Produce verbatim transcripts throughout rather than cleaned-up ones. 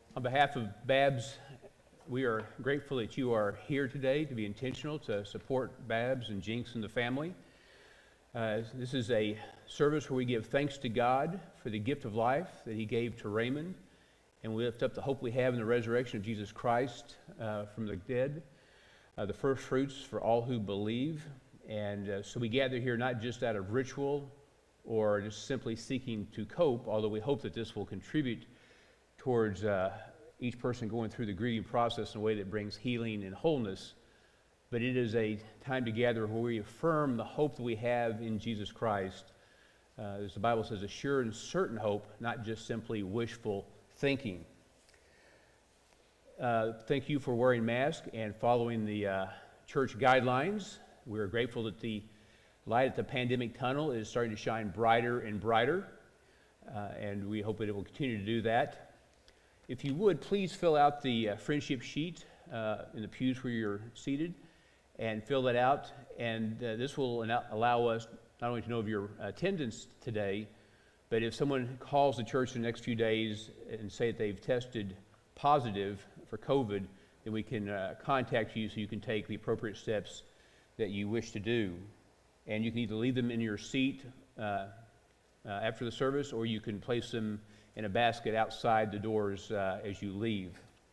On behalf of Babs, we are grateful that you are here today to be intentional to support Babs and Jinx and the family. Uh, this is a service where we give thanks to God for the gift of life that He gave to Raymond, and we lift up the hope we have in the resurrection of Jesus Christ uh, from the dead, uh, the first fruits for all who believe. And uh, so we gather here not just out of ritual or just simply seeking to cope, although we hope that this will contribute towards uh, each person going through the grieving process in a way that brings healing and wholeness. But it is a time to gather where we affirm the hope that we have in Jesus Christ. Uh, as the Bible says, a sure and certain hope, not just simply wishful thinking. Uh, thank you for wearing masks and following the uh, church guidelines. We are grateful that the light at the pandemic tunnel is starting to shine brighter and brighter, uh, and we hope that it will continue to do that. If you would, please fill out the uh, friendship sheet uh, in the pews where you're seated, and fill that out. And uh, this will allow us not only to know of your attendance today, but if someone calls the church in the next few days and say that they've tested positive for COVID, then we can uh, contact you so you can take the appropriate steps that you wish to do. And you can either leave them in your seat uh, uh, after the service, or you can place them in a basket outside the doors uh, as you leave.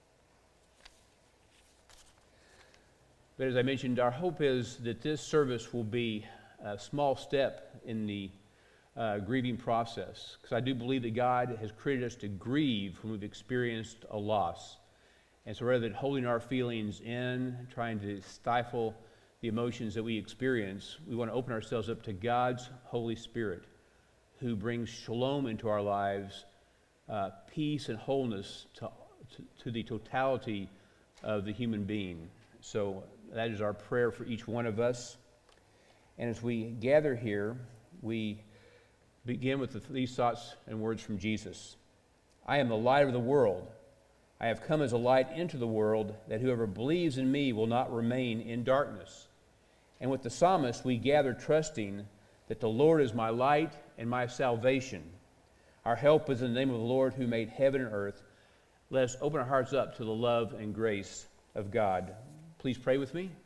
But as I mentioned, our hope is that this service will be a small step in the uh, grieving process, because I do believe that God has created us to grieve when we've experienced a loss. And so rather than holding our feelings in, trying to stifle the emotions that we experience, we want to open ourselves up to God's Holy Spirit, who brings shalom into our lives, Uh, peace and wholeness to, to, to the totality of the human being. So that is our prayer for each one of us. And as we gather here, we begin with the, these thoughts and words from Jesus. I am the light of the world. I have come as a light into the world, that whoever believes in me will not remain in darkness. And with the psalmist, we gather trusting that the Lord is my light and my salvation. Our help is in the name of the Lord who made heaven and earth. Let us open our hearts up to the love and grace of God. Please pray with me.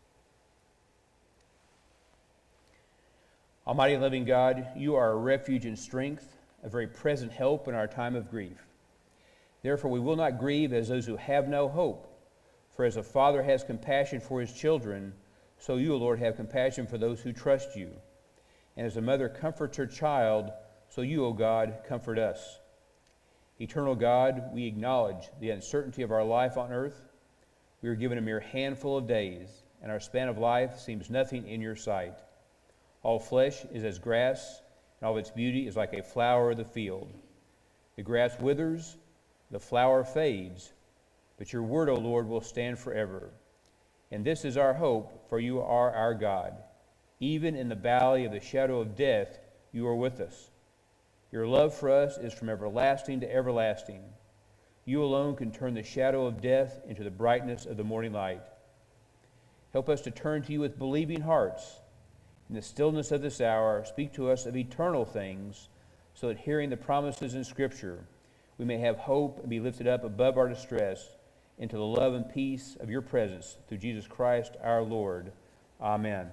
Almighty and living God, you are a refuge and strength, a very present help in our time of grief. Therefore we will not grieve as those who have no hope. For as a father has compassion for his children, so you, O Lord, have compassion for those who trust you. And as a mother comforts her child, so you, O God, comfort us. Eternal God, we acknowledge the uncertainty of our life on earth. We are given a mere handful of days, and our span of life seems nothing in your sight. All flesh is as grass, and all of its beauty is like a flower of the field. The grass withers, the flower fades, but your word, O Lord, will stand forever. And this is our hope, for you are our God. Even in the valley of the shadow of death, you are with us. Your love for us is from everlasting to everlasting. You alone can turn the shadow of death into the brightness of the morning light. Help us to turn to you with believing hearts. In the stillness of this hour, speak to us of eternal things, so that hearing the promises in Scripture, we may have hope and be lifted up above our distress into the love and peace of your presence through Jesus Christ our Lord. Amen.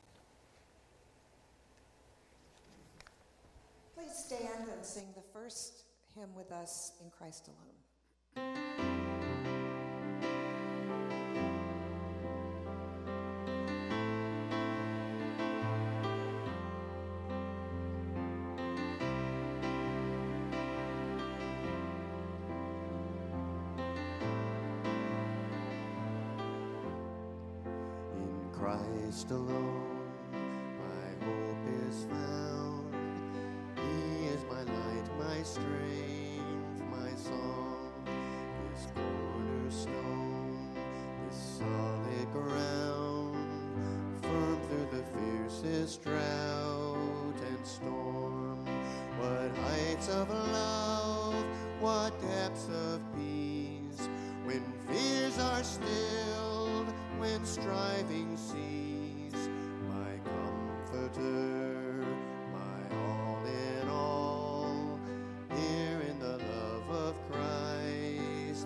Stand and sing the first hymn with us, In Christ Alone. In Christ alone, my hope is found. He is my light, my strength, my song, this cornerstone, this solid ground, firm through the fiercest drought and storm. What heights of love, what depths of peace, when fears are stilled, when striving cease, my comforter, my all in all, here in the love of Christ.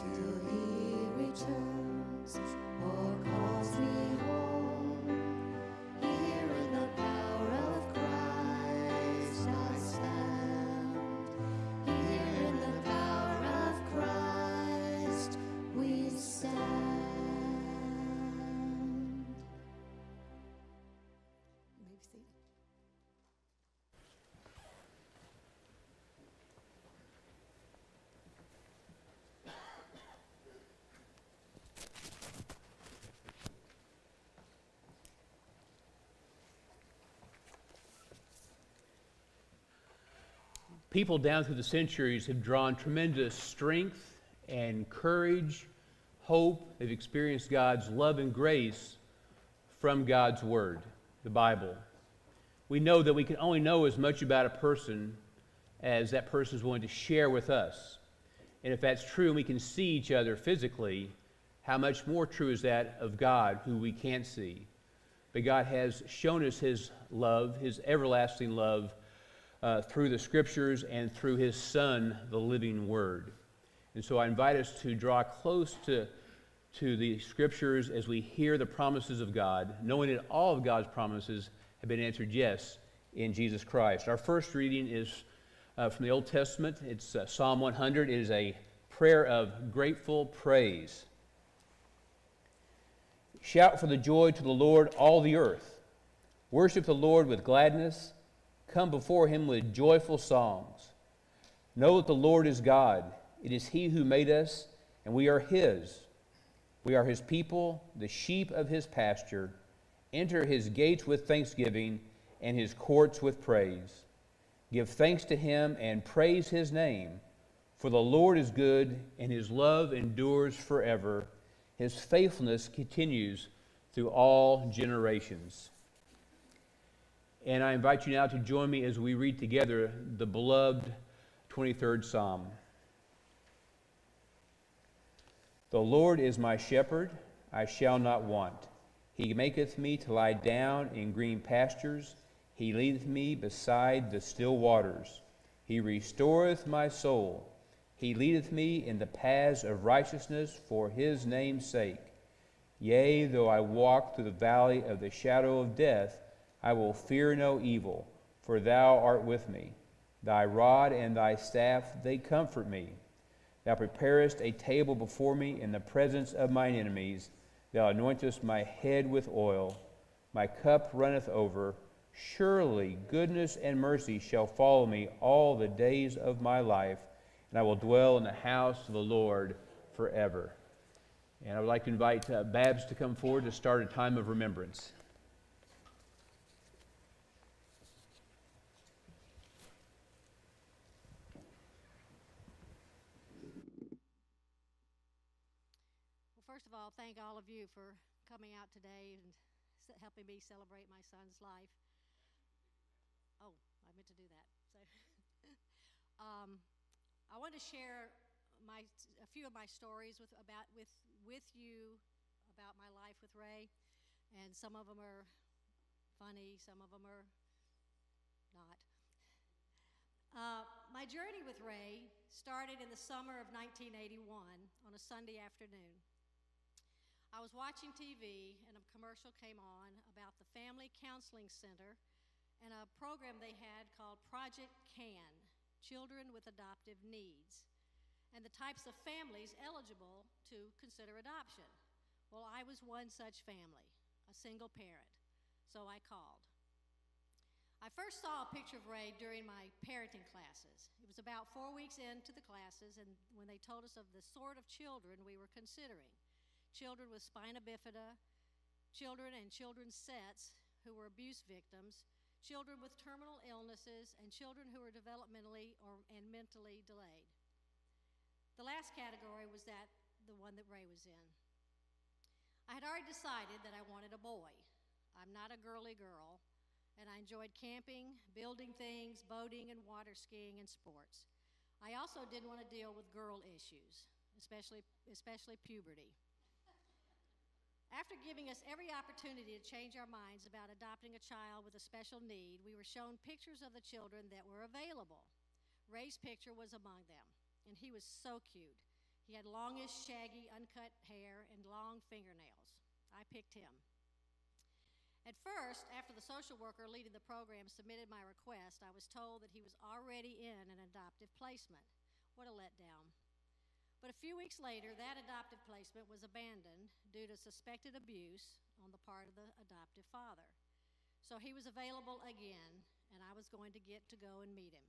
till he returns or calls me home. Here in the power of Christ I stand. Here in the power of Christ we stand. You may be seated. People down through the centuries have drawn tremendous strength and courage, hope. They've experienced God's love and grace from God's Word, the Bible. We know that we can only know as much about a person as that person is willing to share with us. And if that's true and we can see each other physically, how much more true is that of God, who we can't see? But God has shown us His love, His everlasting love, Uh, through the Scriptures and through His Son, the living Word. And so I invite us to draw close to, to the Scriptures as we hear the promises of God, knowing that all of God's promises have been answered yes in Jesus Christ. Our first reading is uh, from the Old Testament. It's uh, Psalm one hundred. It is a prayer of grateful praise. Shout for the joy to the Lord, all the earth. Worship the Lord with gladness. Come before Him with joyful songs. Know that the Lord is God. It is He who made us, and we are His. We are His people, the sheep of His pasture. Enter His gates with thanksgiving and His courts with praise. Give thanks to Him and praise His name. For the Lord is good, and His love endures forever. His faithfulness continues through all generations. And I invite you now to join me as we read together the beloved twenty-third Psalm. The Lord is my shepherd, I shall not want. He maketh me to lie down in green pastures. He leadeth me beside the still waters. He restoreth my soul. He leadeth me in the paths of righteousness for His name's sake. Yea, though I walk through the valley of the shadow of death, I will fear no evil, for Thou art with me. Thy rod and Thy staff, they comfort me. Thou preparest a table before me in the presence of mine enemies. Thou anointest my head with oil. My cup runneth over. Surely goodness and mercy shall follow me all the days of my life, and I will dwell in the house of the Lord forever. And I would like to invite uh, Babs to come forward to start a time of remembrance. First of all, thank all of you for coming out today and helping me celebrate my son's life. Oh, I meant to do that. So, um, I want to share my a few of my stories with about with with you about my life with Ray, and some of them are funny, some of them are not. Uh, my journey with Ray started in the summer of nineteen eighty-one on a Sunday afternoon. I was watching T V and a commercial came on about the Family Counseling Center and a program they had called Project CAN, Children with Adoptive Needs, and the types of families eligible to consider adoption. Well, I was one such family, a single parent, so I called. I first saw a picture of Ray during my parenting classes. It was about four weeks into the classes, and when they told us of the sort of children we were considering. Children with spina bifida, children and children's sets who were abuse victims, children with terminal illnesses, and children who were developmentally or, and mentally delayed. The last category was that the one that Ray was in. I had already decided that I wanted a boy. I'm not a girly girl, and I enjoyed camping, building things, boating, and water skiing and sports. I also didn't want to deal with girl issues, especially, especially puberty. After giving us every opportunity to change our minds about adopting a child with a special need, we were shown pictures of the children that were available. Ray's picture was among them, and he was so cute. He had longish, shaggy, uncut hair and long fingernails. I picked him. At first, after the social worker leading the program submitted my request, I was told that he was already in an adoptive placement. What a letdown. But a few weeks later, that adoptive placement was abandoned due to suspected abuse on the part of the adoptive father. So he was available again, and I was going to get to go and meet him.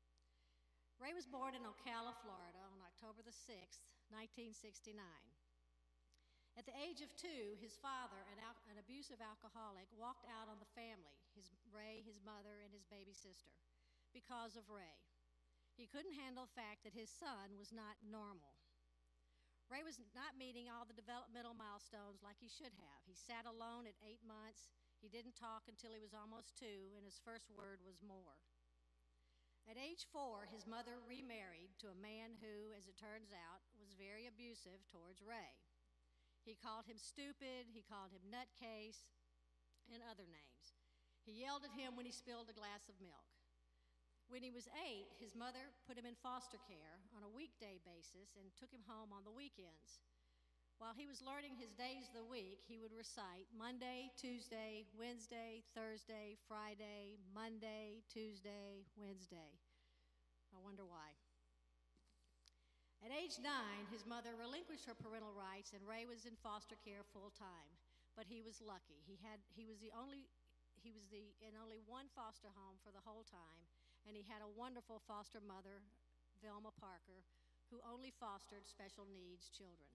Ray was born in Ocala, Florida on October the sixth, nineteen sixty-nine. At the age of two, his father, an, al- an abusive alcoholic, walked out on the family, his, Ray, his mother, and his baby sister, because of Ray. He couldn't handle the fact that his son was not normal. Ray was not meeting all the developmental milestones like he should have. He sat alone at eight months. He didn't talk until he was almost two, and his first word was more. At age four, his mother remarried to a man who, as it turns out, was very abusive towards Ray. He called him stupid, he called him nutcase, and other names. He yelled at him when he spilled a glass of milk. When he was eight, his mother put him in foster care on a weekday basis and took him home on the weekends. While he was learning his days of the week, he would recite Monday, Tuesday, Wednesday, Thursday, Friday, Monday, Tuesday, Wednesday. I wonder why. At age nine, his mother relinquished her parental rights, and Ray was in foster care full time. But he was lucky. He had he was the only he was the in only one foster home for the whole time, and he had a wonderful foster mother, Velma Parker, who only fostered special needs children.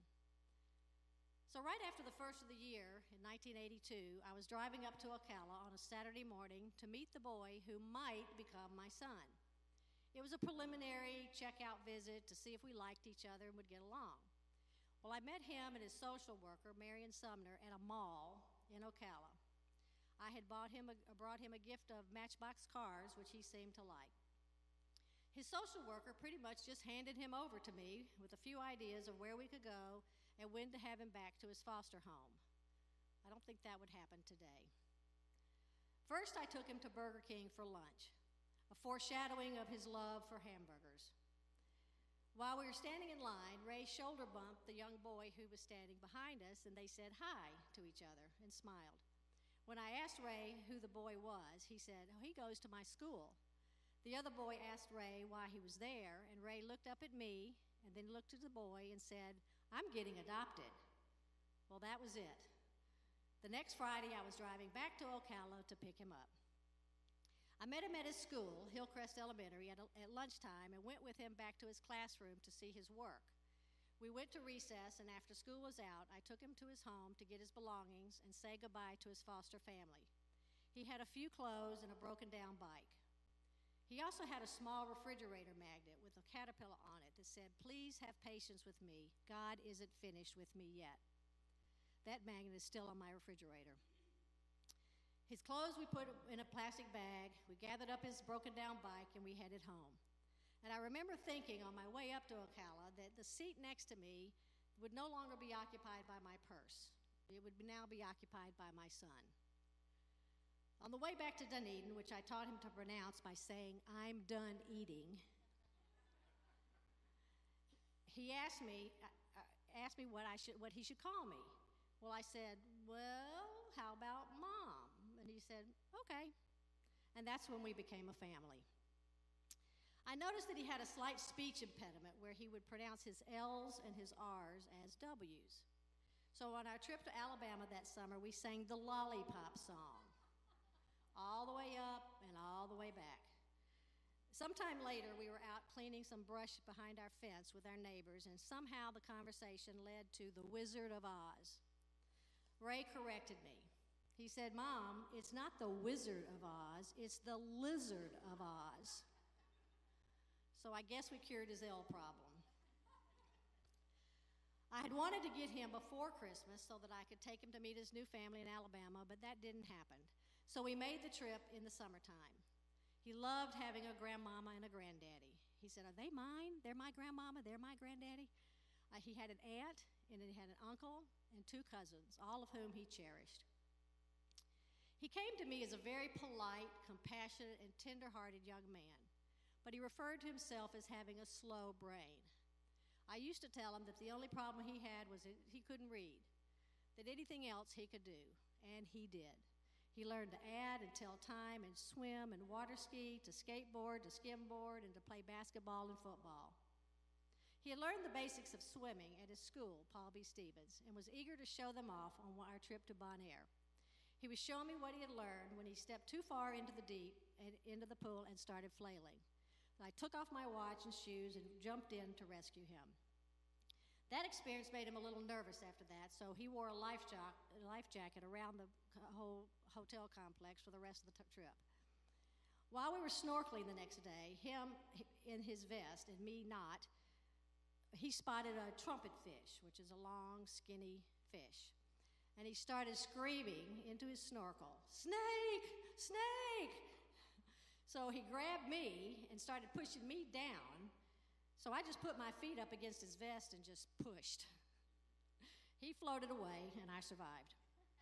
So right after the first of the year, in nineteen eighty-two, I was driving up to Ocala on a Saturday morning to meet the boy who might become my son. It was a preliminary checkout visit to see if we liked each other and would get along. Well, I met him and his social worker, Marion Sumner, at a mall in Ocala. I had bought him a, brought him a gift of Matchbox cars, which he seemed to like. His social worker pretty much just handed him over to me with a few ideas of where we could go and when to have him back to his foster home. I don't think that would happen today. First, I took him to Burger King for lunch, a foreshadowing of his love for hamburgers. While we were standing in line, Ray shoulder bumped the young boy who was standing behind us, and they said hi to each other and smiled. When I asked Ray who the boy was, he said, "Oh, he goes to my school." The other boy asked Ray why he was there, and Ray looked up at me and then looked at the boy and said, "I'm getting adopted." Well, that was it. The next Friday, I was driving back to Ocala to pick him up. I met him at his school, Hillcrest Elementary, at, at lunchtime and went with him back to his classroom to see his work. We went to recess, and after school was out, I took him to his home to get his belongings and say goodbye to his foster family. He had a few clothes and a broken-down bike. He also had a small refrigerator magnet with a caterpillar on it that said, "Please have patience with me. God isn't finished with me yet." That magnet is still on my refrigerator. His clothes we put in a plastic bag. We gathered up his broken-down bike, and we headed home. And I remember thinking on my way up to Ocala that the seat next to me would no longer be occupied by my purse. It would now be occupied by my son. On the way back to Dunedin, which I taught him to pronounce by saying, "I'm done eating," he asked me, uh, asked me what, I should, what he should call me. Well, I said, "Well, how about Mom?" And he said, "Okay." And that's when we became a family. I noticed that he had a slight speech impediment where he would pronounce his L's and his R's as W's. So on our trip to Alabama that summer, we sang the Lollipop song, all the way up and all the way back. Sometime later, we were out cleaning some brush behind our fence with our neighbors, and somehow the conversation led to the Wizard of Oz. Ray corrected me. He said, "Mom, it's not the Wizard of Oz, it's the Lizard of Oz." So I guess we cured his L problem. I had wanted to get him before Christmas so that I could take him to meet his new family in Alabama, but that didn't happen. So we made the trip in the summertime. He loved having a grandmama and a granddaddy. He said, "Are they mine? They're my grandmama, they're my granddaddy." Uh, he had an aunt, and he had an uncle, and two cousins, all of whom he cherished. He came to me as a very polite, compassionate, and tender-hearted young man, but he referred to himself as having a slow brain. I used to tell him that the only problem he had was that he couldn't read, that anything else he could do, and he did. He learned to add and tell time and swim and water ski, to skateboard, to skimboard, and to play basketball and football. He had learned the basics of swimming at his school, Paul B. Stevens, and was eager to show them off on our trip to Bonaire. He was showing me what he had learned when he stepped too far into the deep and into the pool and started flailing. I took off my watch and shoes and jumped in to rescue him. That experience made him a little nervous after that, so he wore a life, jo- a life jacket around the whole hotel complex for the rest of the t- trip. While we were snorkeling the next day, him in his vest and me not, he spotted a trumpet fish, which is a long, skinny fish. And he started screaming into his snorkel, "Snake! Snake!" So he grabbed me and started pushing me down. So I just put my feet up against his vest and just pushed. He floated away, and I survived.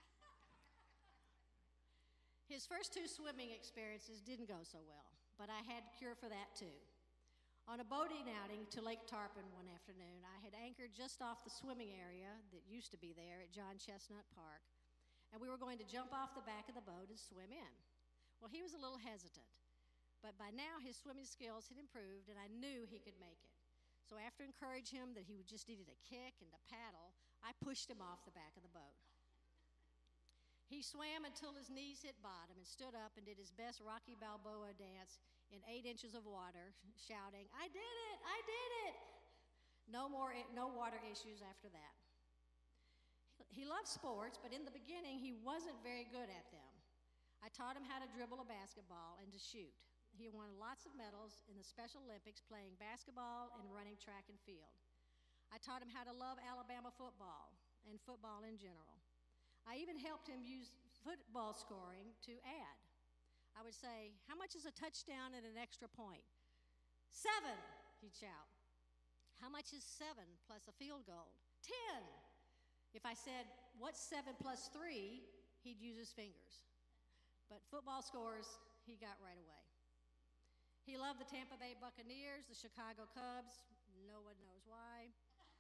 His first two swimming experiences didn't go so well, but I had a cure for that too. On a boating outing to Lake Tarpon one afternoon, I had anchored just off the swimming area that used to be there at John Chestnut Park, and we were going to jump off the back of the boat and swim in. Well, he was a little hesitant, but by now his swimming skills had improved, and I knew he could make it. So after encouraging him that he just needed a kick and a paddle, I pushed him off the back of the boat. He swam until his knees hit bottom and stood up and did his best Rocky Balboa dance in eight inches of water, shouting, "I did it! I did it!" No more, no water issues after that. He loved sports, but in the beginning, he wasn't very good at them. I taught him how to dribble a basketball and to shoot. He won lots of medals in the Special Olympics playing basketball and running track and field. I taught him how to love Alabama football and football in general. I even helped him use football scoring to add. I would say, "How much is a touchdown and an extra point?" "Seven," he'd shout. "How much is seven plus a field goal?" "Ten." If I said, "What's seven plus three?" he'd use his fingers. But football scores, he got right away. He loved the Tampa Bay Buccaneers, the Chicago Cubs, no one knows why,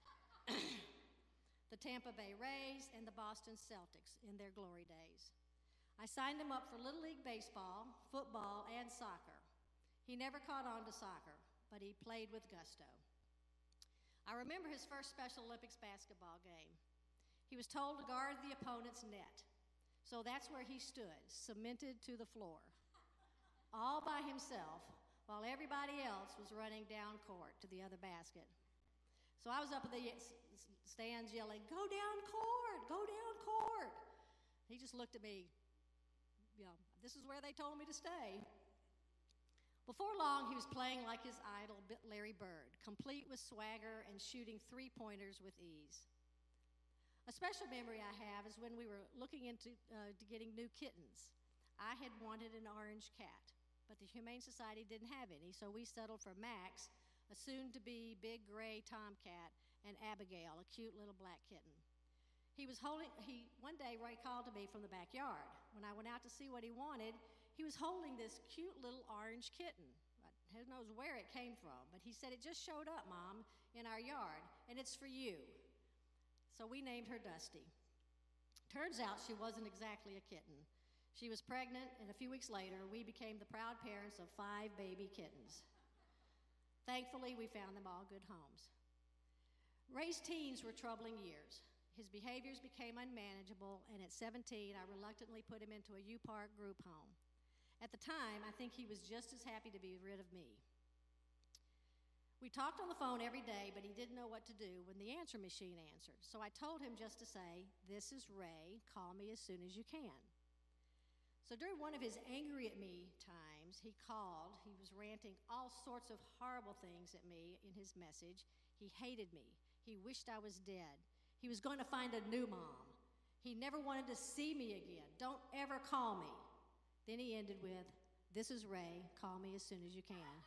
the Tampa Bay Rays, and the Boston Celtics in their glory days. I signed him up for Little League Baseball, football, and soccer. He never caught on to soccer, but he played with gusto. I remember his first Special Olympics basketball game. He was told to guard the opponent's net, so that's where he stood, cemented to the floor, all by himself, while everybody else was running down court to the other basket. So I was up in the stands yelling, "Go down court, go down court." He just looked at me, you know, this is where they told me to stay. Before long, he was playing like his idol, Larry Bird, complete with swagger and shooting three-pointers with ease. A special memory I have is when we were looking into uh, to getting new kittens. I had wanted an orange cat, but the Humane Society didn't have any, so we settled for Max, a soon-to-be big gray tomcat, and Abigail, a cute little black kitten. He was holding, he, one day Ray called to me from the backyard. When I went out to see what he wanted, he was holding this cute little orange kitten. Who knows where it came from, but he said, "It just showed up, Mom, in our yard, and it's for you." So we named her Dusty. Turns out she wasn't exactly a kitten. She was pregnant, and a few weeks later, we became the proud parents of five baby kittens. Thankfully, we found them all good homes. Ray's teens were troubling years. His behaviors became unmanageable, and at seventeen, I reluctantly put him into a U-Park group home. At the time, I think he was just as happy to be rid of me. We talked on the phone every day, but he didn't know what to do when the answer machine answered. So I told him just to say, "This is Ray, call me as soon as you can." So during one of his angry at me times, he called. He was ranting all sorts of horrible things at me in his message. He hated me. He wished I was dead. He was going to find a new mom. He never wanted to see me again. Don't ever call me. Then he ended with, "This is Ray, call me as soon as you can."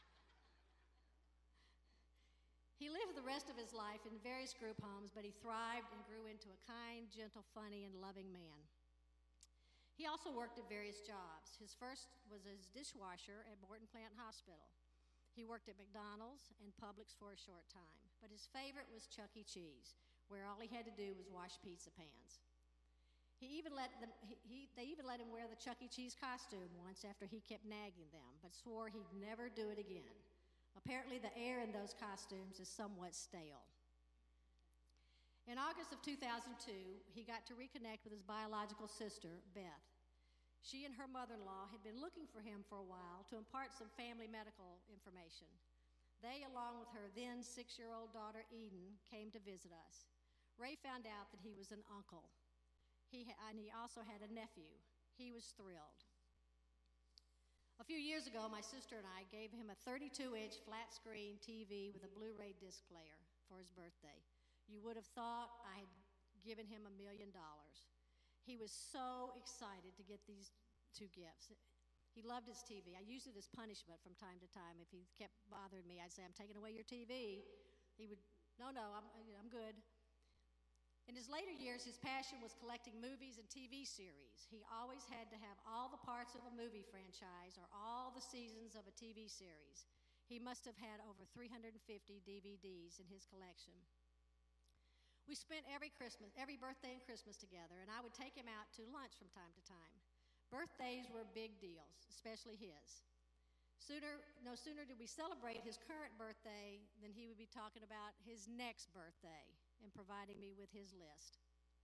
He lived the rest of his life in various group homes, but he thrived and grew into a kind, gentle, funny, and loving man. He also worked at various jobs. His first was as dishwasher at Morton Plant Hospital. He worked at McDonald's and Publix for a short time. but his favorite was Chuck E. Cheese, where all he had to do was wash pizza pans. He even let them, he, he, they even let him wear the Chuck E. Cheese costume once after he kept nagging them, but swore he'd never do it again. Apparently, the air in those costumes is somewhat stale. In August of two thousand two, he got to reconnect with his biological sister, Beth. She and her mother-in-law had been looking for him for a while to impart some family medical information. They, along with her then six-year-old daughter, Eden, came to visit us. Ray found out that he was an uncle. He ha- and he also had a nephew. He was thrilled. A few years ago, my sister and I gave him a thirty-two inch flat-screen T V with a Blu-ray disc player for his birthday. You would have thought I had given him a million dollars. He was so excited to get these two gifts. He loved his T V. I used it as punishment from time to time. If he kept bothering me, I'd say, I'm taking away your T V. He would, no, no, I'm, I'm good. In his later years, his passion was collecting movies and T V series. He always had to have all the parts of a movie franchise or all the seasons of a T V series. He must have had over three hundred fifty D V Ds in his collection. We spent every Christmas, every birthday and Christmas together, and I would take him out to lunch from time to time. Birthdays were big deals, especially his. Sooner, no sooner did we celebrate his current birthday than he would be talking about his next birthday and providing me with his list.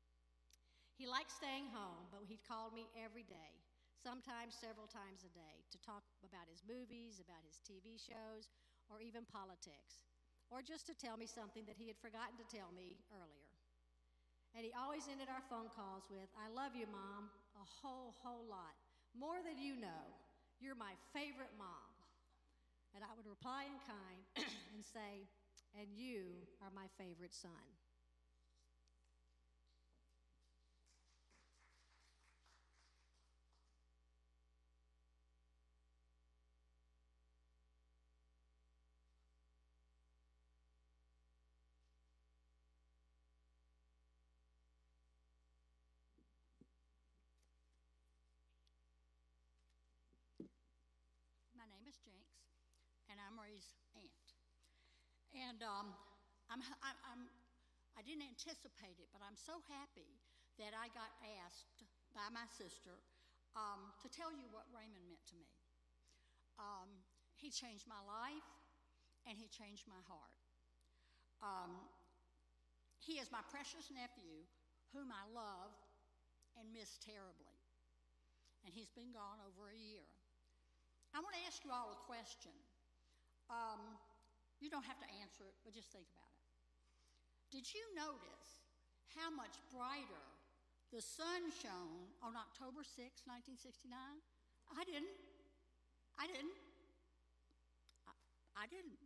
He liked staying home, but he'd call me every day, sometimes several times a day, to talk about his movies, about his T V shows, or even politics, or just to tell me something that he had forgotten to tell me earlier. And he always ended our phone calls with, I love you, Mom, a whole, whole lot, more than you know. You're my favorite mom. And I would reply in kind and say, and you are my favorite son. My name is Jinx, and I'm Ray's aunt. And um, I'm, I, I'm, I didn't anticipate it, but I'm so happy that I got asked by my sister um, to tell you what Raymond meant to me. Um, he changed my life, and he changed my heart. Um, he is my precious nephew, whom I love and miss terribly. And he's been gone over a year. I want to ask you all a question. Um, you don't have to answer it, but just think about it. Did you notice how much brighter the sun shone on October sixth, nineteen sixty-nine? I didn't. I didn't. I, I didn't.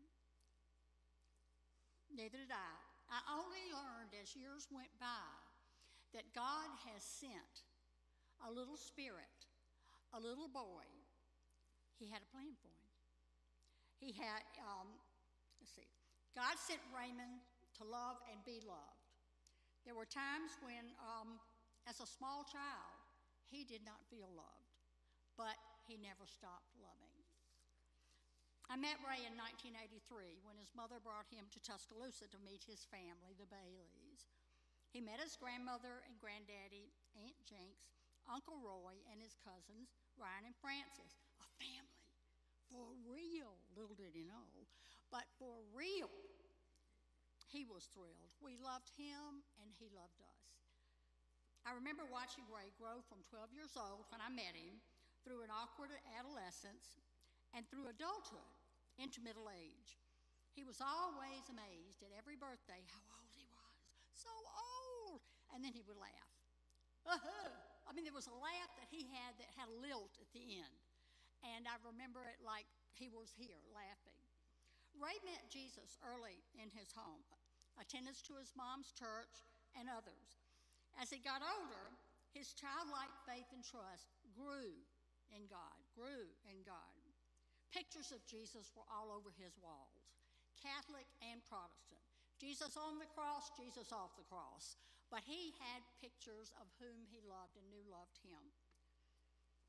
Neither did I. I only learned as years went by that God has sent a little spirit, a little boy. He had a plan for him. He had, um, let's see, God sent Raymond to love and be loved. There were times when, um, as a small child, he did not feel loved, but he never stopped loving. I met Ray in nineteen eighty-three when his mother brought him to Tuscaloosa to meet his family, the Baileys. He met his grandmother and granddaddy, Aunt Jinx, Uncle Roy, and his cousins, Ryan and Francis. A family, for real, little did he know, but for real. He was thrilled. We loved him, and he loved us. I remember watching Ray grow from twelve years old when I met him, through an awkward adolescence, and through adulthood into middle age. He was always amazed at every birthday how old he was. So old! And then he would laugh. Uh-huh. I mean, there was a laugh that he had that had a lilt at the end. And I remember it like he was here laughing. Ray met Jesus early in his home, attendance to his mom's church and others. As he got older, his childlike faith and trust grew in God, grew in God. Pictures of Jesus were all over his walls, Catholic and Protestant. Jesus on the cross, Jesus off the cross. But he had pictures of whom he loved and knew loved him.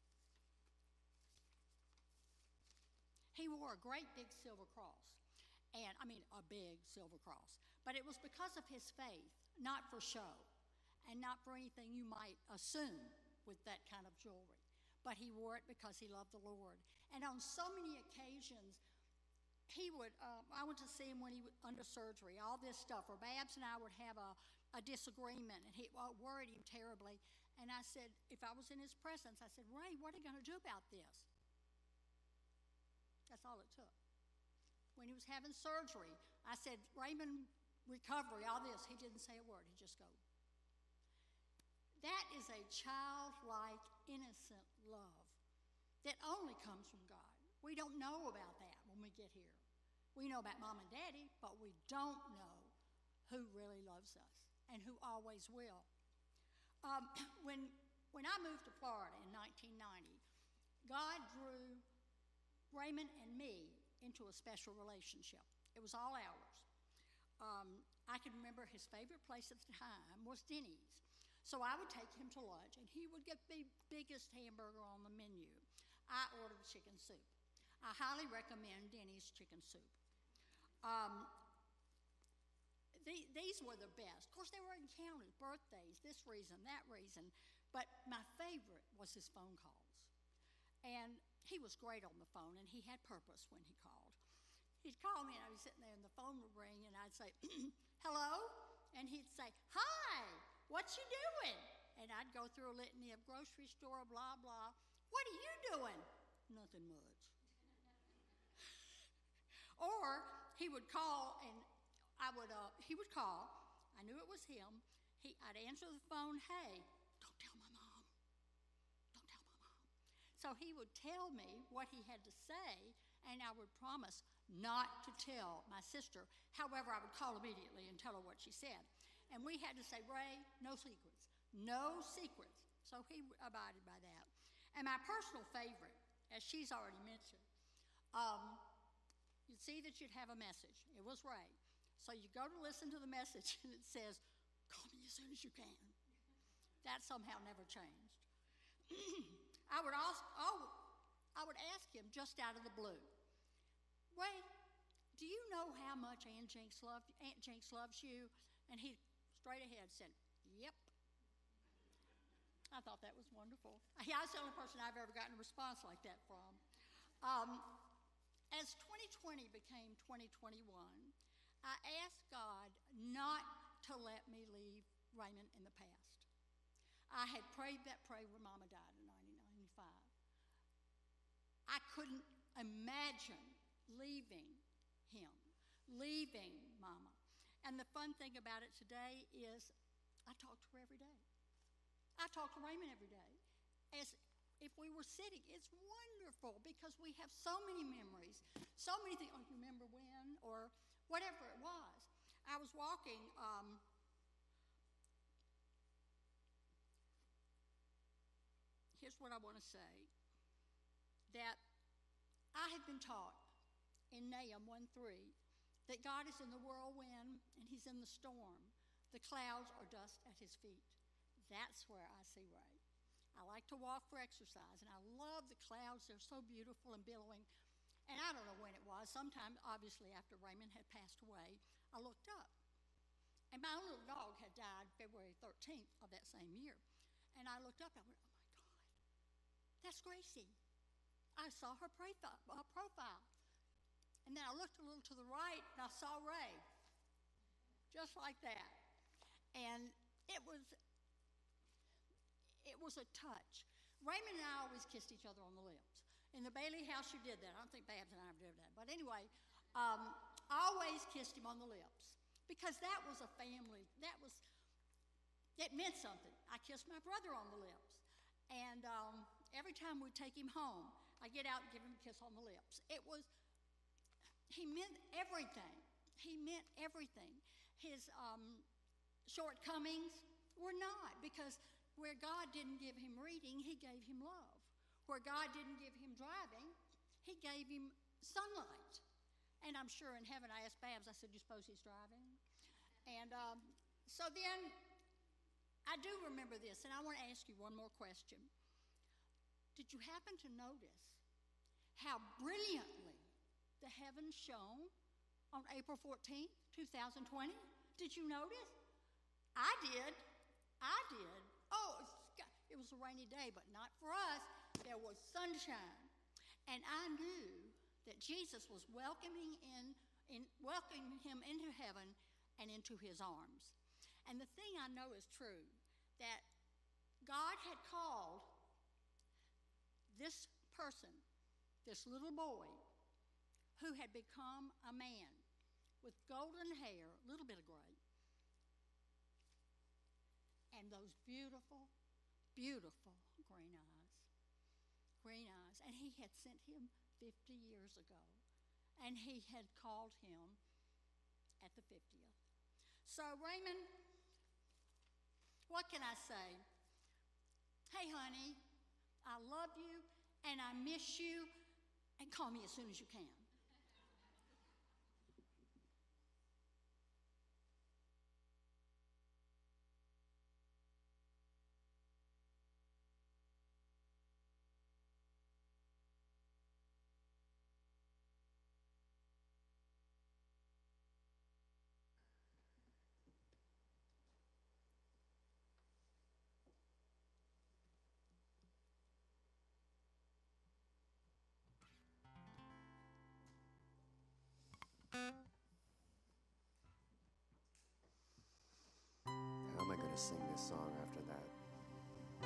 He wore a great big silver cross. And I mean, a big silver cross. But it was because of his faith, not for show, and not for anything you might assume with that kind of jewelry. But he wore it because he loved the Lord. And on so many occasions, he would, uh, I went to see him when he was under surgery, all this stuff, or Babs and I would have a, a disagreement, and he uh, worried him terribly. And I said, if I was in his presence, I said, Ray, what are you going to do about this? That's all it took. When he was having surgery, I said, Raymond, recovery, all this. He didn't say a word. He just go. That is a childlike, innocent love that only comes from God. We don't know about that when we get here. We know about Mom and Daddy, but we don't know who really loves us and who always will. Um, when, when I moved to Florida in nineteen ninety, God drew Raymond and me into a special relationship. It was all ours. Um, I can remember his favorite place at the time was Denny's. So I would take him to lunch, and he would get the biggest hamburger on the menu. I ordered chicken soup. I highly recommend Denny's chicken soup. Um, the, these were the best. Of course, they were encounters, birthdays, this reason, that reason. But my favorite was his phone calls. And he was great on the phone, and he had purpose when he called. He'd call me, and I'd be sitting there, and the phone would ring, and I'd say, hello? And he'd say, hi, what you doing? And I'd go through a litany of grocery store, blah, blah. What are you doing? Nothing much. Or he would call, and I would, uh, he would call. I knew it was him. He, I'd answer the phone, hey, don't tell my mom. Don't tell my mom. So he would tell me what he had to say, and I would promise not to tell my sister. However, I would call immediately and tell her what she said. And we had to say, Ray, no secrets. No secrets. So he abided by that. And my personal favorite, as she's already mentioned, um, you'd see that you'd have a message. It was Ray. So you go to listen to the message, and it says, call me as soon as you can. That somehow never changed. I would ask, oh, I would ask him just out of the blue, Ray, do you know how much Aunt Jinx, loved, Aunt Jinx loves you? And he straight ahead said, yep. I thought that was wonderful. He was the only person I've ever gotten a response like that from. Um, as twenty twenty became twenty twenty-one, I asked God not to let me leave Raymond in the past. I had prayed that prayer when Mama died in nineteen ninety-five. I couldn't imagine leaving him, leaving Mama. And the fun thing about it today is I talk to her every day. I talk to Raymond every day. As if we were sitting, it's wonderful because we have so many memories, so many things. Oh, you remember when? Or whatever it was. I was walking, um, here's what I want to say, that I had been taught in Nahum one three that God is in the whirlwind and he's in the storm. The clouds are dust at his feet. That's where I see Ray. I like to walk for exercise, and I love the clouds. They're so beautiful and billowing. And I don't know when it was. Sometime, obviously, after Raymond had passed away, I looked up. And my own little dog had died February thirteenth of that same year. And I looked up, and I went, oh, my God, that's Gracie. I saw her profile. Uh, profile. And then I looked a little to the right, and I saw Ray, just like that. And it was, it was a touch. Raymond and I always kissed each other on the lips. In the Bailey house, you did that. I don't think Babs and I ever did that. But anyway, um, I always kissed him on the lips because that was a family. That was, it meant something. I kissed my brother on the lips. And um, every time we'd take him home, I'd get out and give him a kiss on the lips. It was, he meant everything. He meant everything. His um, shortcomings were not, because where God didn't give him reading, he gave him love. Where God didn't give him driving, he gave him sunlight. And I'm sure in heaven, I asked Babs, I said, you suppose he's driving? And um, so then, I do remember this, and I want to ask you one more question. Did you happen to notice how brilliantly the heavens shone on April fourteenth, two thousand twenty? Did you notice? I did. I did. Oh, it was a rainy day, but not for us. There was sunshine. And I knew that Jesus was welcoming in, in welcoming him into heaven and into his arms. And the thing I know is true, that God had called this person, this little boy, who had become a man with golden hair, a little bit of gray, and those beautiful, beautiful green eyes. Green eyes. And he had sent him fifty years ago. And he had called him at the fiftieth. So, Raymond, what can I say? Hey, honey, I love you and I miss you, and call me as soon as you can. How am I going to sing this song after that?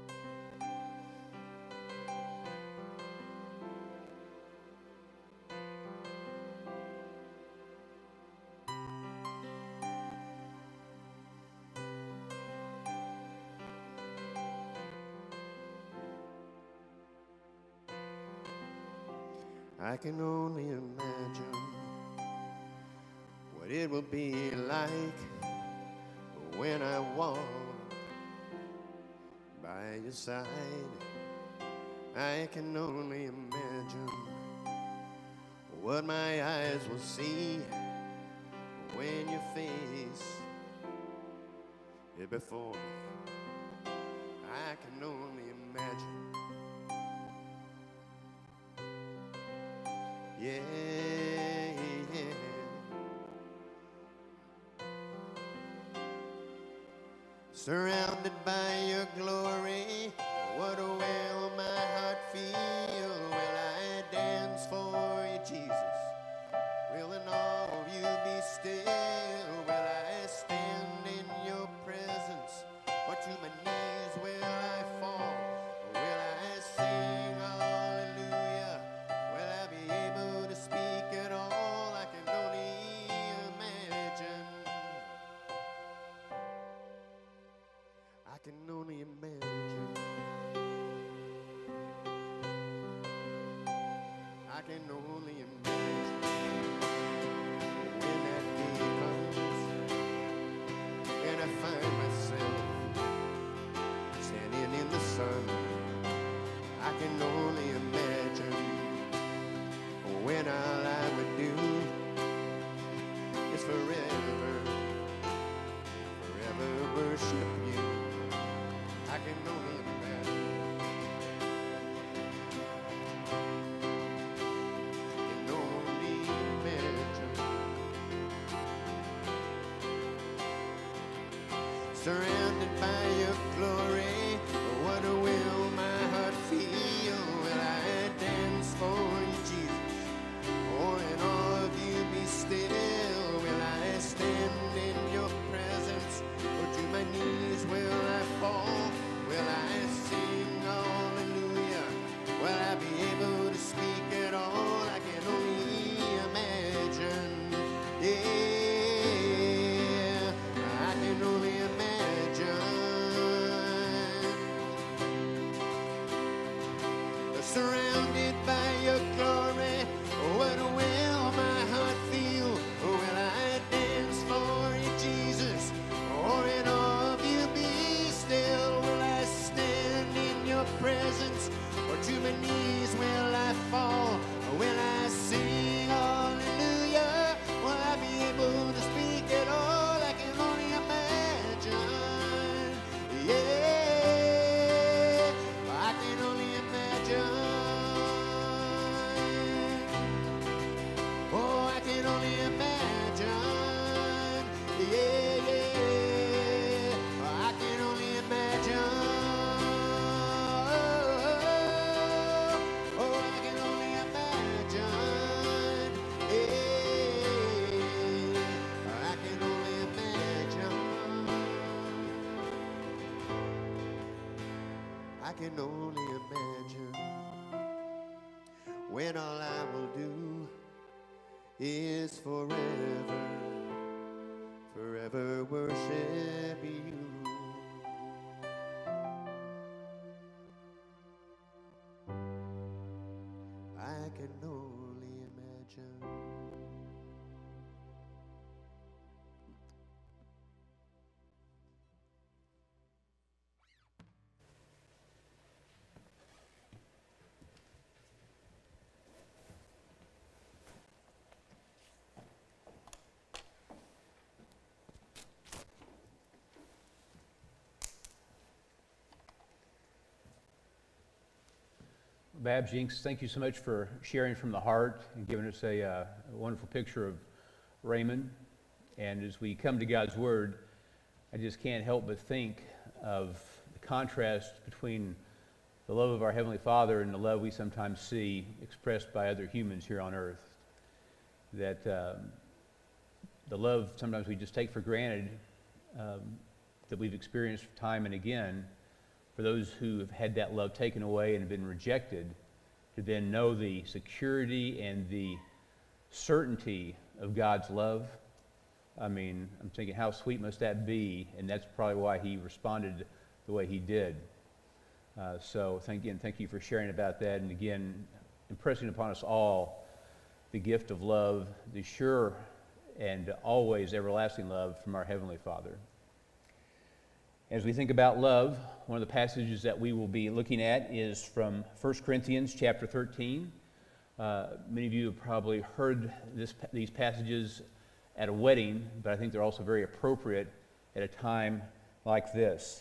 I can only imagine what it will be like when I walk by your side. I can only imagine what my eyes will see when your face is before me. I can only imagine. Yeah, yeah. Surrounded by your glory, what will my heart feel? Will I dance for you, Jesus? Will in all of you be still? Will I stand in your presence? Or to my knees will I fall? Will I sing hallelujah? Will I be able to speak at all? I can only imagine. I can only imagine. I can only imagine when that day comes and I find myself standing in the sun. I can only imagine when all I would do is forever, forever worship you. I can only imagine. I can only imagine. Surrounded by your glory, what will my heart feel? Will I dance for you, Jesus? Or in all of you be still? Will I stand in your presence? Or to my knees will I fall? Will I sing hallelujah? Will I be able to speak at all? I can only imagine. Yeah, I can only imagine. I can only imagine when all I will do is forever, forever worship you. I can only imagine. Babs Jinks, thank you so much for sharing from the heart and giving us a, uh, a wonderful picture of Raymond. And as we come to God's Word, I just can't help but think of the contrast between the love of our Heavenly Father and the love we sometimes see expressed by other humans here on earth. That um, the love sometimes we just take for granted um, that we've experienced time and again, for those who have had that love taken away and have been rejected, to then know the security and the certainty of God's love. I mean, I'm thinking, how sweet must that be? And that's probably why he responded the way he did. Uh, so, thank, again, thank you for sharing about that. And again, impressing upon us all the gift of love, the sure and always everlasting love from our Heavenly Father. As we think about love, one of the passages that we will be looking at is from First Corinthians chapter thirteen. Uh, many of you have probably heard this, these passages at a wedding, but I think they're also very appropriate at a time like this.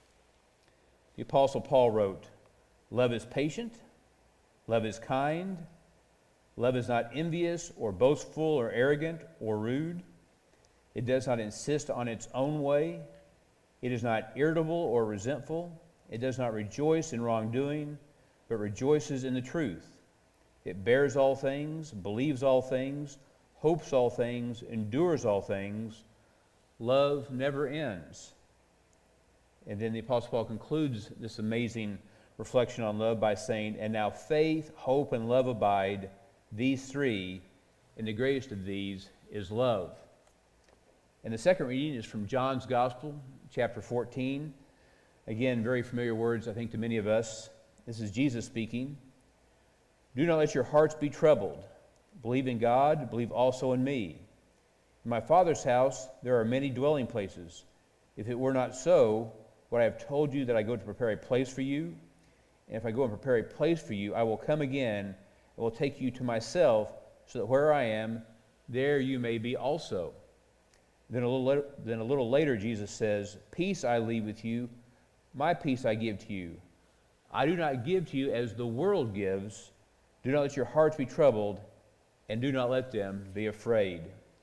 The Apostle Paul wrote, "Love is patient, love is kind, love is not envious or boastful or arrogant or rude. It does not insist on its own way. It is not irritable or resentful. It does not rejoice in wrongdoing, but rejoices in the truth. It bears all things, believes all things, hopes all things, endures all things. Love never ends." And then the Apostle Paul concludes this amazing reflection on love by saying, "And now faith, hope, and love abide, these three, and the greatest of these is love." And the second reading is from John's Gospel, chapter fourteen. Again, very familiar words, I think, to many of us. This is Jesus speaking. "Do not let your hearts be troubled. Believe in God, believe also in me. In my Father's house there are many dwelling places. If it were not so, would I have told you that I go to prepare a place for you? And if I go and prepare a place for you, I will come again and will take you to myself, so that where I am, there you may be also." Then a little later, then a little later, Jesus says, "Peace I leave with you, my peace I give to you. I do not give to you as the world gives. Do not let your hearts be troubled, and do not let them be afraid."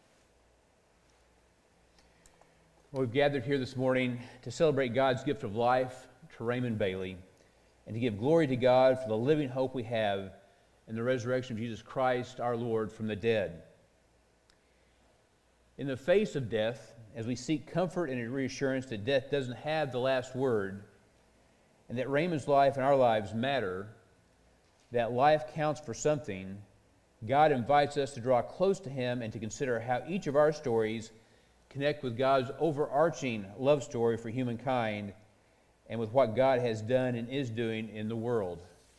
Well, we've gathered here this morning to celebrate God's gift of life to Raymond Bailey, and to give glory to God for the living hope we have in the resurrection of Jesus Christ, our Lord, from the dead. In the face of death, as we seek comfort and reassurance that death doesn't have the last word, and that Raymond's life and our lives matter, that life counts for something, God invites us to draw close to Him and to consider how each of our stories connect with God's overarching love story for humankind and with what God has done and is doing in the world.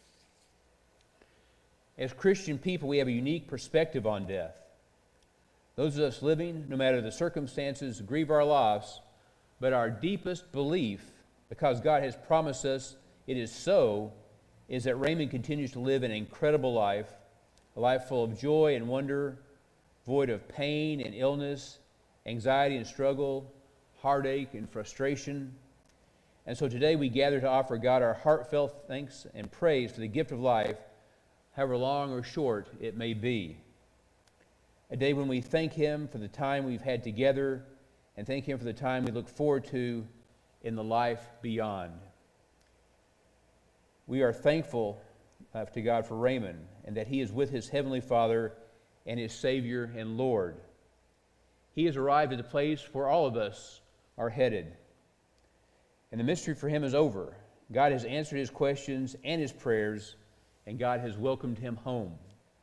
As Christian people, we have a unique perspective on death. Those of us living, no matter the circumstances, grieve our loss, but our deepest belief, because God has promised us it is so, is that Raymond continues to live an incredible life, a life full of joy and wonder, void of pain and illness, anxiety and struggle, heartache and frustration. And so today we gather to offer God our heartfelt thanks and praise for the gift of life, however long or short it may be. A day when we thank Him for the time we've had together and thank Him for the time we look forward to in the life beyond. We are thankful uh, to God for Raymond and that he is with his Heavenly Father and his Savior and Lord. He has arrived at the place where all of us are headed. And the mystery for him is over. God has answered his questions and his prayers, and God has welcomed him home.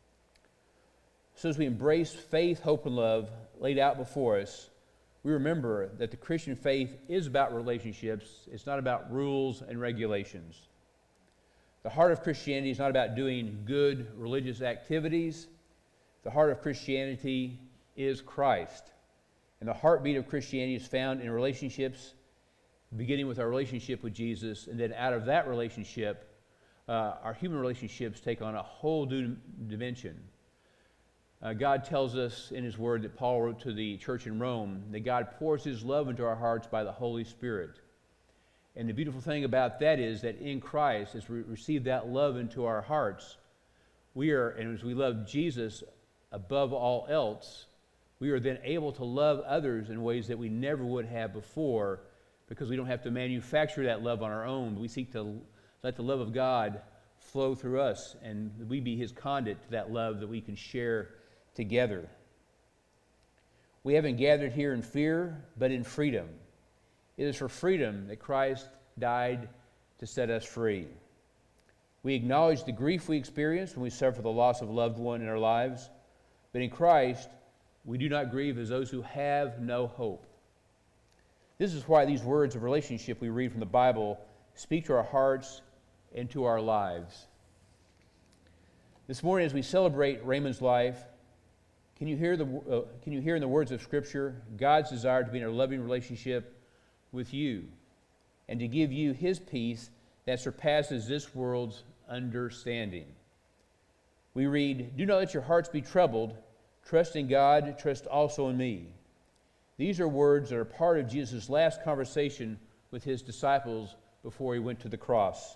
So as we embrace faith, hope, and love laid out before us, we remember that the Christian faith is about relationships. It's not about rules and regulations. The heart of Christianity is not about doing good religious activities. The heart of Christianity is Christ. And the heartbeat of Christianity is found in relationships, beginning with our relationship with Jesus, and then out of that relationship, uh, our human relationships take on a whole new dimension. Uh, God tells us in his word that Paul wrote to the church in Rome that God pours his love into our hearts by the Holy Spirit. And the beautiful thing about that is that in Christ, as we receive that love into our hearts, we are, and as we love Jesus above all else, we are then able to love others in ways that we never would have before, because we don't have to manufacture that love on our own. We seek to let the love of God flow through us, and we be his conduit to that love that we can share together. We haven't gathered here in fear, but in freedom. It is for freedom that Christ died to set us free. We acknowledge the grief we experience when we suffer the loss of a loved one in our lives, but in Christ, we do not grieve as those who have no hope. This is why these words of relationship we read from the Bible speak to our hearts and to our lives. This morning, as we celebrate Raymond's life, can you hear the uh, can you hear in the words of Scripture God's desire to be in a loving relationship with you and to give you his peace that surpasses this world's understanding? We read, "Do not let your hearts be troubled. Trust in God, trust also in me." These are words that are part of Jesus' last conversation with his disciples before he went to the cross.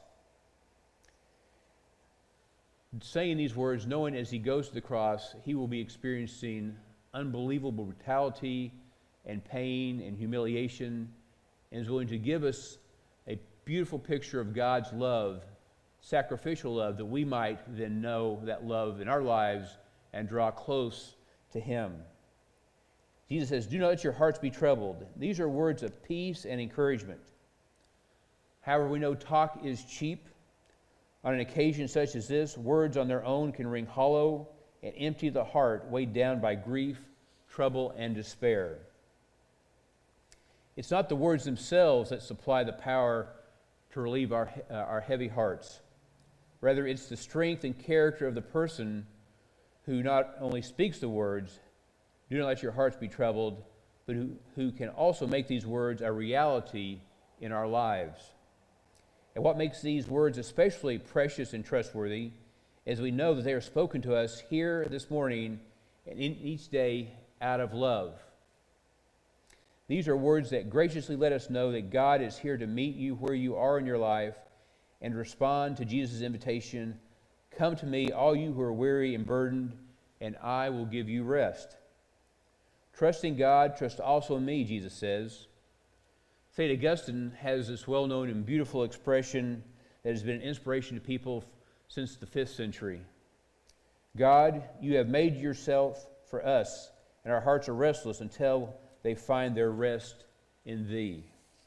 Saying these words, knowing as he goes to the cross, he will be experiencing unbelievable brutality and pain and humiliation, and is willing to give us a beautiful picture of God's love, sacrificial love, that we might then know that love in our lives and draw close to him. Jesus says, "Do not let your hearts be troubled." These are words of peace and encouragement. However, we know talk is cheap. On an occasion such as this, words on their own can ring hollow and empty the heart weighed down by grief, trouble, and despair. It's not the words themselves that supply the power to relieve our, uh, our heavy hearts. Rather, it's the strength and character of the person who not only speaks the words, "Do not let your hearts be troubled," but who, who can also make these words a reality in our lives. And what makes these words especially precious and trustworthy is we know that they are spoken to us here this morning and in each day out of love. These are words that graciously let us know that God is here to meet you where you are in your life and respond to Jesus' invitation, "Come to me, all you who are weary and burdened, and I will give you rest." Trust in God, trust also in me, Jesus says. Saint Augustine has this well-known and beautiful expression that has been an inspiration to people since the fifth century. "God, you have made yourself for us, and our hearts are restless until they find their rest in thee."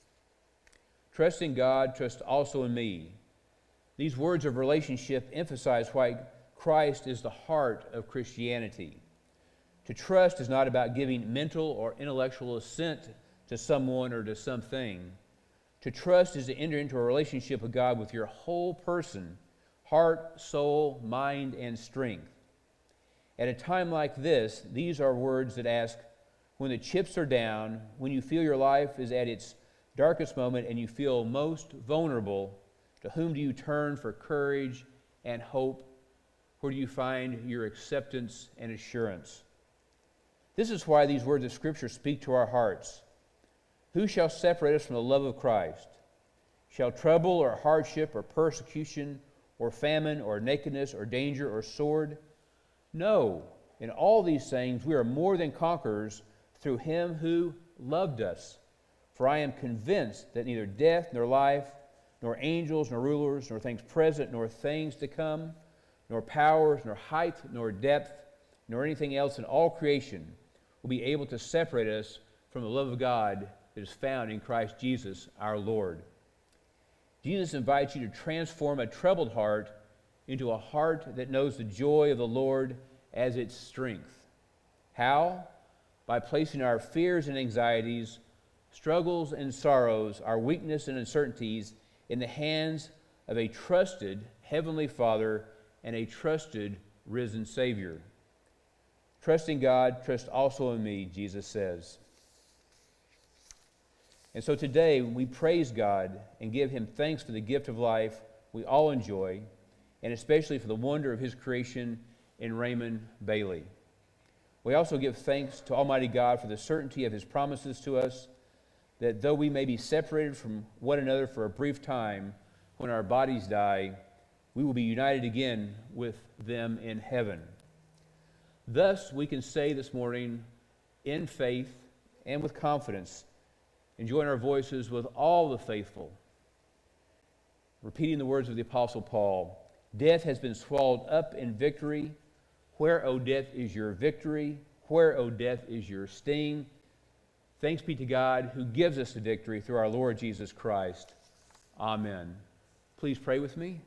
Trust in God, trust also in me. These words of relationship emphasize why Christ is the heart of Christianity. To trust is not about giving mental or intellectual assent to someone or to something. To trust is to enter into a relationship with God with your whole person, heart, soul, mind, and strength. At a time like this, these are words that ask, when the chips are down, when you feel your life is at its darkest moment and you feel most vulnerable, to whom do you turn for courage and hope? Where do you find your acceptance and assurance? This is why these words of Scripture speak to our hearts. Who shall separate us from the love of Christ? Shall trouble or hardship or persecution or famine or nakedness or danger or sword? No, in all these things we are more than conquerors through him who loved us. For I am convinced that neither death nor life, nor angels nor rulers, nor things present nor things to come, nor powers, nor height, nor depth, nor anything else in all creation will be able to separate us from the love of God that is found in Christ Jesus our Lord. Jesus invites you to transform a troubled heart into a heart that knows the joy of the Lord as its strength. How? By placing our fears and anxieties, struggles and sorrows, our weakness and uncertainties in the hands of a trusted Heavenly Father and a trusted risen Savior. Trust in God, trust also in me, Jesus says. And so today we praise God and give Him thanks for the gift of life we all enjoy, and especially for the wonder of His creation in Raymond Bailey. We also give thanks to Almighty God for the certainty of His promises to us, that though we may be separated from one another for a brief time, when our bodies die, we will be united again with them in heaven. Thus, we can say this morning, in faith and with confidence, and join our voices with all the faithful, repeating the words of the Apostle Paul, "Death has been swallowed up in victory. Where, O death, is your victory? Where, O death, is your sting? Thanks be to God who gives us the victory through our Lord Jesus Christ. Amen." Please pray with me.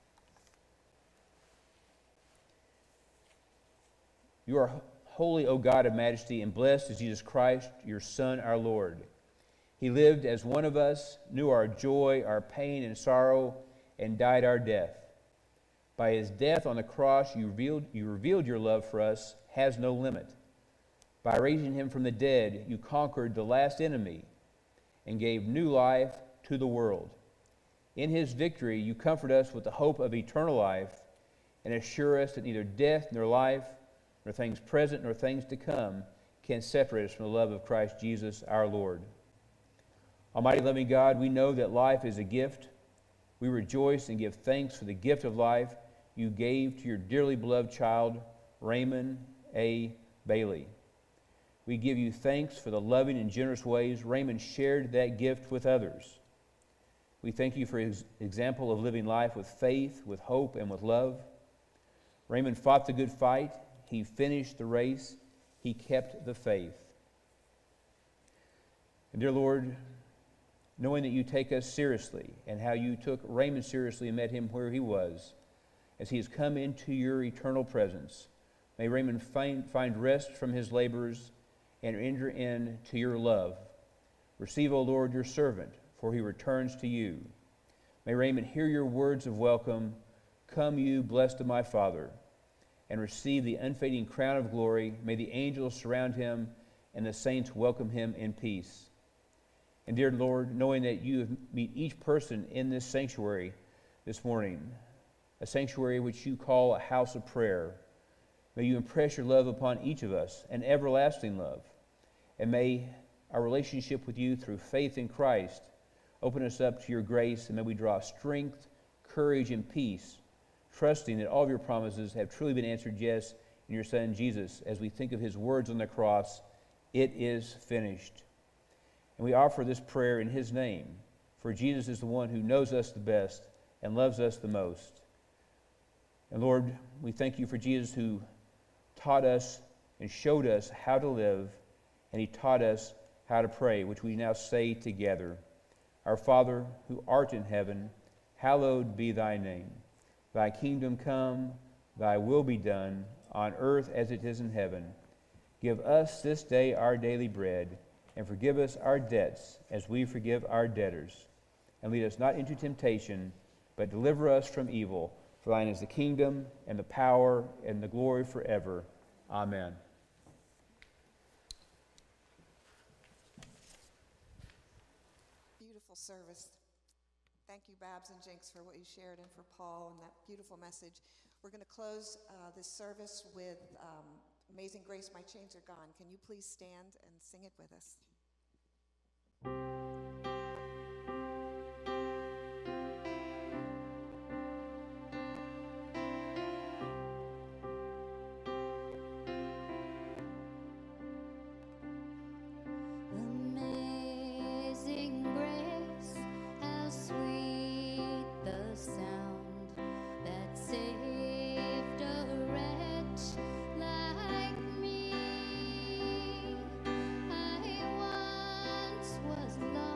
You are holy, O God of majesty, and blessed is Jesus Christ, your Son, our Lord. He lived as one of us, knew our joy, our pain and sorrow, and died our death. By His death on the cross, you revealed, you revealed your love for us has no limit. By raising Him from the dead, you conquered the last enemy and gave new life to the world. In His victory, you comfort us with the hope of eternal life and assure us that neither death nor life, nor things present nor things to come, can separate us from the love of Christ Jesus our Lord. Almighty loving God, we know that life is a gift. We rejoice and give thanks for the gift of life you gave to your dearly beloved child, Raymond A. Bailey. We give you thanks for the loving and generous ways Raymond shared that gift with others. We thank you for his example of living life with faith, with hope, and with love. Raymond fought the good fight. He finished the race. He kept the faith. And dear Lord, knowing that you take us seriously and how you took Raymond seriously and met him where he was, as he has come into your eternal presence, may Raymond find, find rest from his labors and enter into your love. Receive, O Lord, your servant, for he returns to you. May Raymond hear your words of welcome, "Come you, blessed of my Father," and receive the unfading crown of glory. May the angels surround him and the saints welcome him in peace. And dear Lord, knowing that you meet each person in this sanctuary this morning, a sanctuary which you call a house of prayer, may you impress your love upon each of us, an everlasting love. And may our relationship with you through faith in Christ open us up to your grace, and may we draw strength, courage, and peace, trusting that all of your promises have truly been answered yes in your Son Jesus, as we think of his words on the cross, "It is finished." And we offer this prayer in his name, for Jesus is the one who knows us the best and loves us the most. And Lord, we thank you for Jesus, who taught us and showed us how to live, and he taught us how to pray, which we now say together. Our Father, who art in heaven, hallowed be thy name. Thy kingdom come, thy will be done, on earth as it is in heaven. Give us this day our daily bread, and forgive us our debts as we forgive our debtors. And lead us not into temptation, but deliver us from evil. For thine is the kingdom, and the power, and the glory forever. Amen. Beautiful service. Thank you, Babs and Jinx, for what you shared, and for Paul and that beautiful message. We're going to close uh, this service with um, Amazing Grace, My Chains Are Gone. Can you please stand and sing it with us? Amazing grace, how sweet the sound that saved a wretch like me. I once was lost.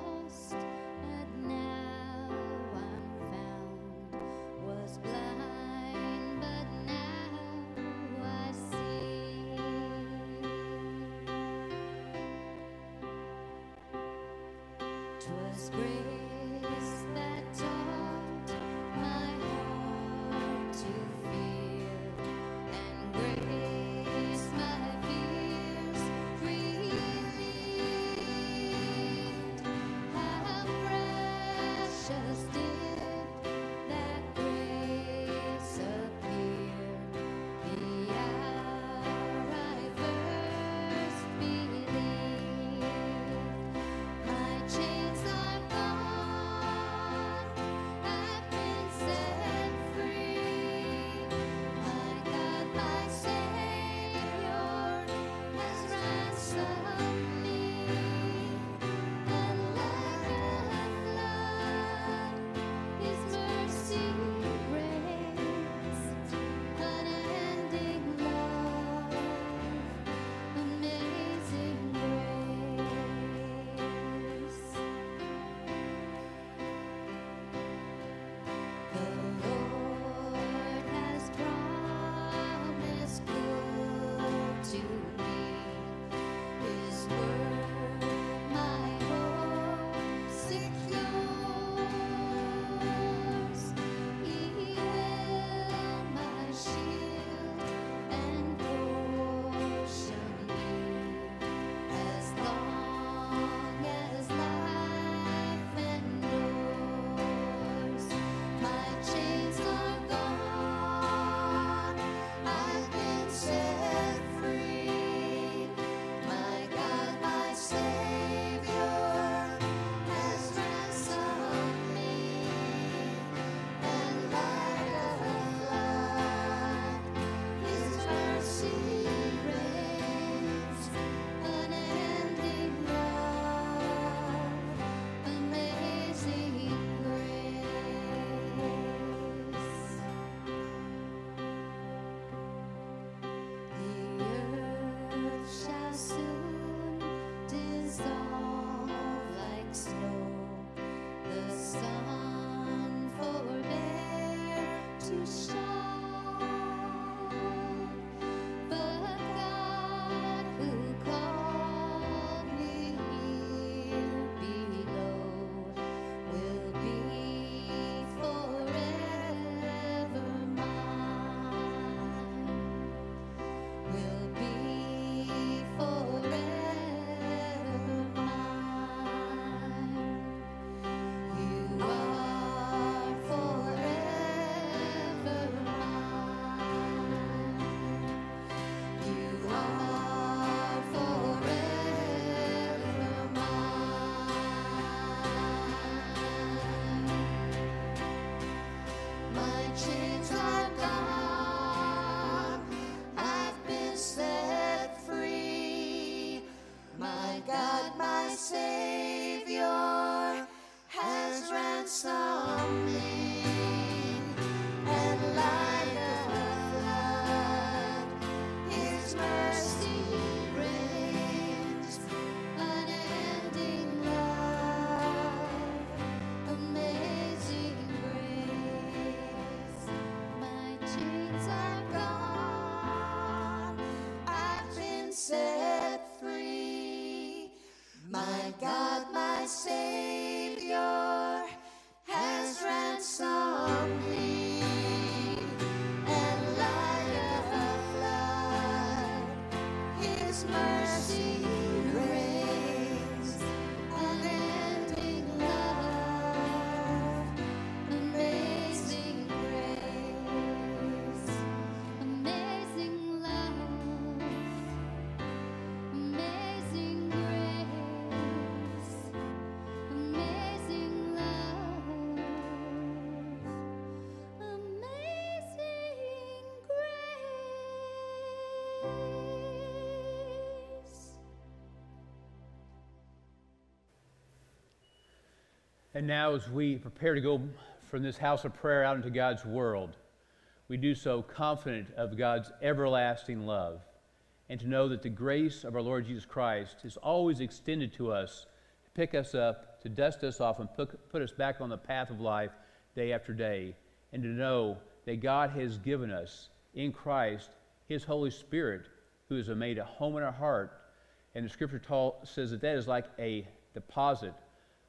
And now, as we prepare to go from this house of prayer out into God's world, we do so confident of God's everlasting love, and to know that the grace of our Lord Jesus Christ is always extended to us to pick us up, to dust us off, and put, put us back on the path of life day after day, and to know that God has given us in Christ His Holy Spirit, who has made a home in our heart. And the Scripture ta- says that that is like a deposit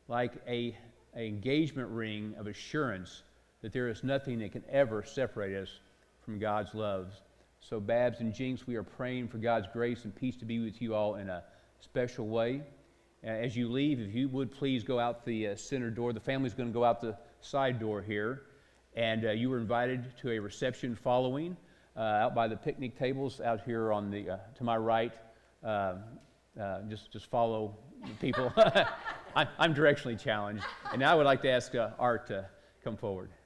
like a, a engagement ring of assurance that there is nothing that can ever separate us from God's love. So Babs and Jinx, we are praying for God's grace and peace to be with you all in a special way. Uh, as you leave, if you would please go out the uh, center door. The family's going to go out the side door here. And uh, you were invited to a reception following uh, out by the picnic tables out here on the uh, to my right. Uh, uh, just just follow the people. I, I'm directionally challenged. And now I would like to ask uh, Art to come forward.